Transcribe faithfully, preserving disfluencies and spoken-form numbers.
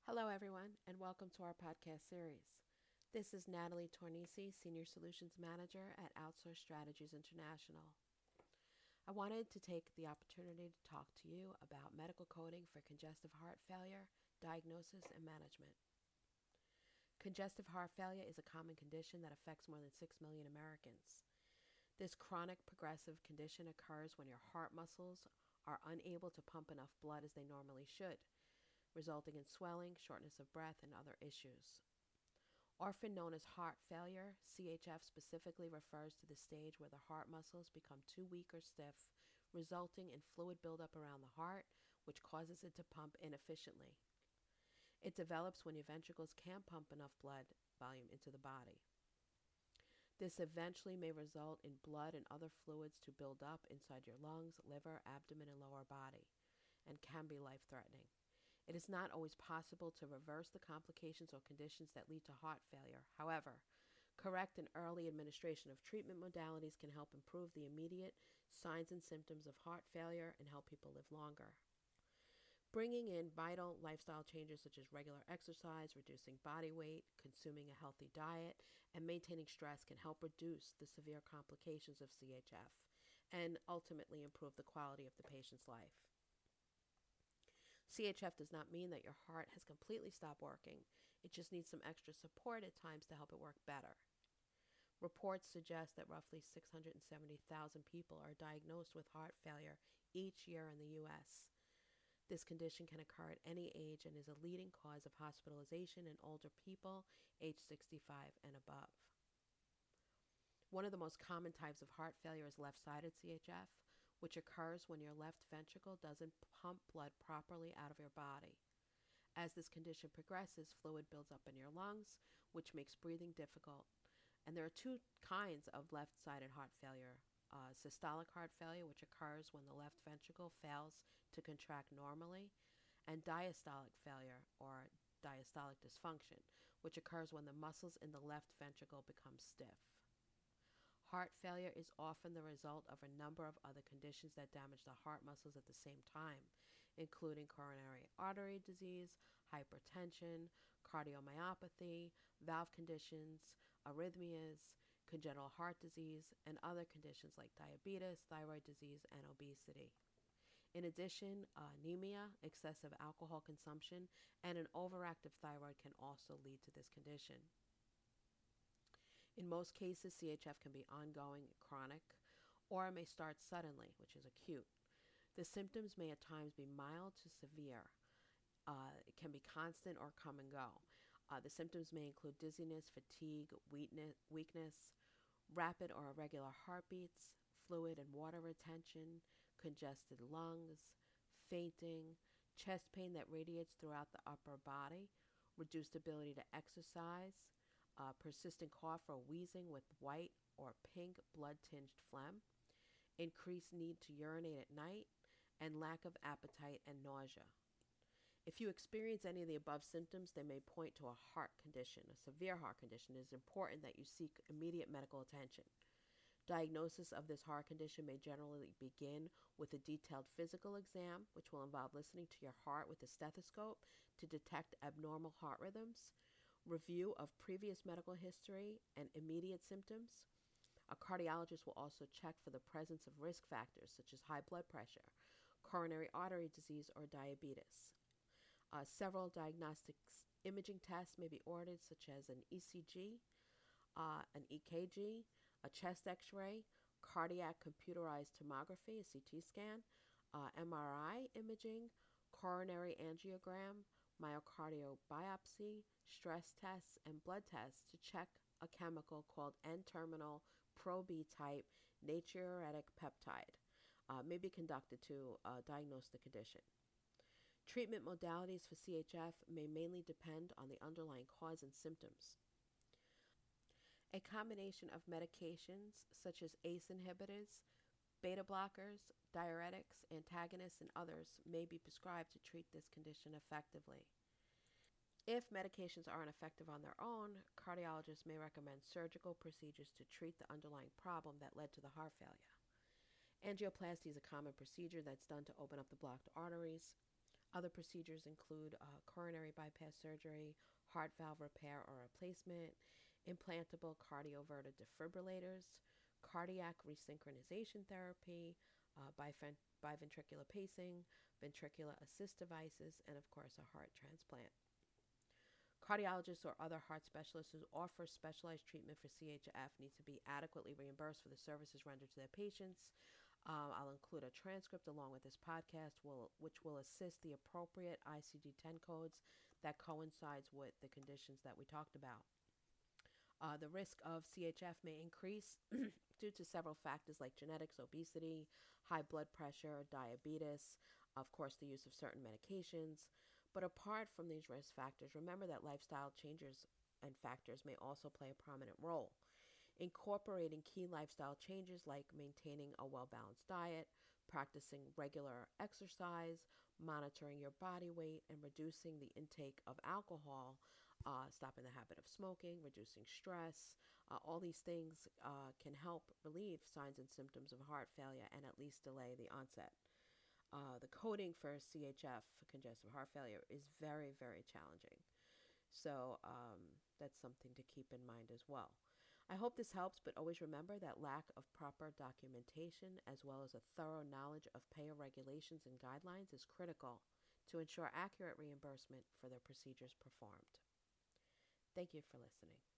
Hello, everyone, and welcome to our podcast series. This is Natalie Tornisi, Senior Solutions Manager at Outsource Strategies International. I wanted to take the opportunity to talk to you about medical coding for congestive heart failure, diagnosis, and management. Congestive heart failure is a common condition that affects more than six million Americans. This chronic progressive condition occurs when your heart muscles are unable to pump enough blood as they normally should, resulting in swelling, shortness of breath, and other issues. Often known as heart failure, C H F specifically refers to the stage where the heart muscles become too weak or stiff, resulting in fluid buildup around the heart, which causes it to pump inefficiently. It develops when your ventricles can't pump enough blood volume into the body. This eventually may result in blood and other fluids to build up inside your lungs, liver, abdomen, and lower body, and can be life-threatening. It is not always possible to reverse the complications or conditions that lead to heart failure. However, correct and early administration of treatment modalities can help improve the immediate signs and symptoms of heart failure and help people live longer. Bringing in vital lifestyle changes such as regular exercise, reducing body weight, consuming a healthy diet, and maintaining stress can help reduce the severe complications of C H F and ultimately improve the quality of the patient's life. C H F does not mean that your heart has completely stopped working. It just needs some extra support at times to help it work better. Reports suggest that roughly six hundred seventy thousand people are diagnosed with heart failure each year in the U S. This condition can occur at any age and is a leading cause of hospitalization in older people age sixty-five and above. One of the most common types of heart failure is left-sided C H F, which occurs when your left ventricle doesn't pump blood properly out of your body. As this condition progresses, fluid builds up in your lungs, which makes breathing difficult. And there are two kinds of left-sided heart failure. Uh, systolic heart failure, which occurs when the left ventricle fails to contract normally, and diastolic failure, or diastolic dysfunction, which occurs when the muscles in the left ventricle become stiff. Heart failure is often the result of a number of other conditions that damage the heart muscles at the same time, including coronary artery disease, hypertension, cardiomyopathy, valve conditions, arrhythmias, congenital heart disease, and other conditions like diabetes, thyroid disease, and obesity. In addition, anemia, excessive alcohol consumption, and an overactive thyroid can also lead to this condition. In most cases, C H F can be ongoing, chronic, or it may start suddenly, which is acute. The symptoms may at times be mild to severe. Uh, it can be constant or come and go. Uh, the symptoms may include dizziness, fatigue, weakness, weakness, rapid or irregular heartbeats, fluid and water retention, congested lungs, fainting, chest pain that radiates throughout the upper body, reduced ability to exercise, uh, persistent cough or wheezing with white or pink blood-tinged phlegm, increased need to urinate at night, and lack of appetite and nausea. If you experience any of the above symptoms, they may point to a heart condition, a severe heart condition. It is important that you seek immediate medical attention. Diagnosis of this heart condition may generally begin with a detailed physical exam, which will involve listening to your heart with a stethoscope to detect abnormal heart rhythms, review of previous medical history and immediate symptoms. A cardiologist will also check for the presence of risk factors such as high blood pressure, coronary artery disease, or diabetes. Uh, several diagnostic imaging tests may be ordered, such as an E C G, uh, an E K G, a chest x-ray, cardiac computerized tomography, a C T scan, uh, M R I imaging, coronary angiogram, myocardial biopsy, stress tests, and blood tests to check a chemical called N-terminal pro-B type natriuretic peptide uh, may be conducted to uh, diagnose the condition. Treatment modalities for C H F may mainly depend on the underlying cause and symptoms. A combination of medications such as A C E inhibitors, beta blockers, diuretics, antagonists, and others may be prescribed to treat this condition effectively. If medications aren't effective on their own, cardiologists may recommend surgical procedures to treat the underlying problem that led to the heart failure. Angioplasty is a common procedure that's done to open up the blocked arteries. Other procedures include uh, coronary bypass surgery, heart valve repair or replacement, implantable cardioverter defibrillators, cardiac resynchronization therapy, uh, bifent- biventricular pacing, ventricular assist devices, and of course, a heart transplant. Cardiologists or other heart specialists who offer specialized treatment for C H F need to be adequately reimbursed for the services rendered to their patients. Um, I'll include a transcript along with this podcast, will, which will assist the appropriate I C D ten codes that coincides with the conditions that we talked about. Uh, the risk of C H F may increase due to several factors like genetics, obesity, high blood pressure, diabetes, of course, the use of certain medications. But apart from these risk factors, remember that lifestyle changes and factors may also play a prominent role. Incorporating key lifestyle changes like maintaining a well balanced diet, practicing regular exercise, monitoring your body weight, and reducing the intake of alcohol, uh, stopping the habit of smoking, reducing stress. Uh, all these things uh, can help relieve signs and symptoms of heart failure and at least delay the onset. Uh, the coding for C H F, congestive heart failure, is very, very challenging. So um, that's something to keep in mind as well. I hope this helps, but always remember that lack of proper documentation as well as a thorough knowledge of payer regulations and guidelines is critical to ensure accurate reimbursement for the procedures performed. Thank you for listening.